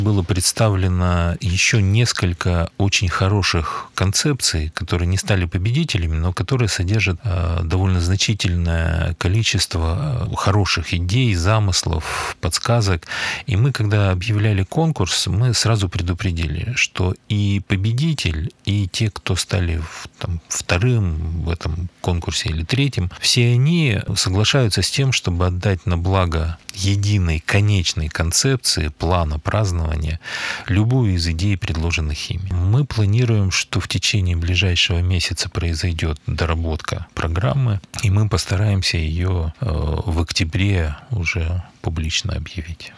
Было представлено еще несколько очень хороших концепций, которые не стали победителями, но которые содержат довольно значительное количество хороших идей, замыслов, подсказок. И мы, когда объявляли конкурс, мы сразу предупредили, что и победитель, и те, кто стали вторым в этом конкурсе или третьим, все они соглашаются с тем, чтобы отдать на благо единой, конечной концепции, плана празднования любую из идей, предложенных ими. Мы планируем, что в течение ближайшего месяца произойдет доработка программы, и мы постараемся ее в октябре уже публично объявить.